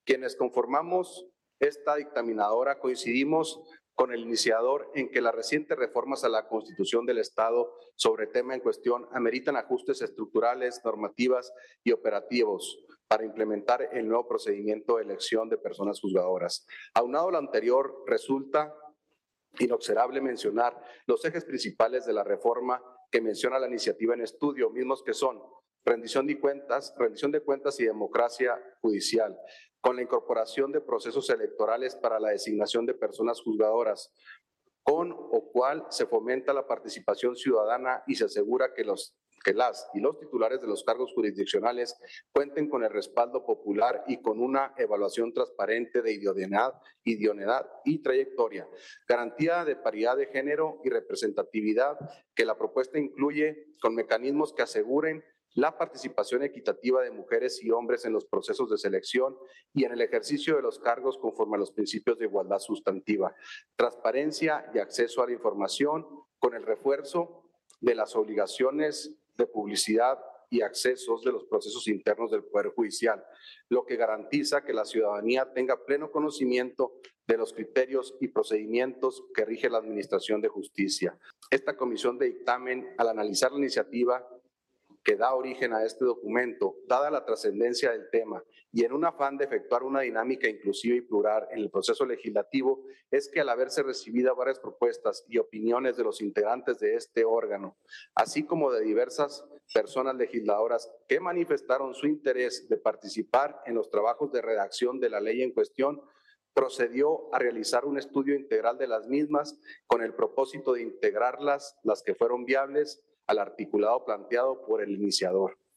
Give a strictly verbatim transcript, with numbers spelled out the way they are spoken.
Quienes conformamos esta dictaminadora coincidimos con el iniciador en que las recientes reformas a la Constitución del Estado sobre el tema en cuestión ameritan ajustes estructurales, normativas y operativos para implementar el nuevo procedimiento de elección de personas juzgadoras. Aunado a lo anterior, resulta inobservable mencionar los ejes principales de la reforma que menciona la iniciativa en estudio, mismos que son rendición de cuentas, rendición de cuentas y democracia judicial, con la incorporación de procesos electorales para la designación de personas juzgadoras, con o cual se fomenta la participación ciudadana y se asegura que los que las y los titulares de los cargos jurisdiccionales cuenten con el respaldo popular y con una evaluación transparente de idoneidad, idoneidad y trayectoria, garantía de paridad de género y representatividad que la propuesta incluye con mecanismos que aseguren la participación equitativa de mujeres y hombres en los procesos de selección y en el ejercicio de los cargos conforme a los principios de igualdad sustantiva, transparencia y acceso a la información con el refuerzo de las obligaciones de publicidad y accesos de los procesos internos del Poder Judicial, lo que garantiza que la ciudadanía tenga pleno conocimiento de los criterios y procedimientos que rige la Administración de Justicia. Esta comisión de dictamen, al analizar la iniciativa que da origen a este documento, dada la trascendencia del tema y en un afán de efectuar una dinámica inclusiva y plural en el proceso legislativo, es que al haberse recibido varias propuestas y opiniones de los integrantes de este órgano, así como de diversas personas legisladoras que manifestaron su interés de participar en los trabajos de redacción de la ley en cuestión, procedió a realizar un estudio integral de las mismas con el propósito de integrarlas, las que fueron viables, al articulado planteado por el iniciador.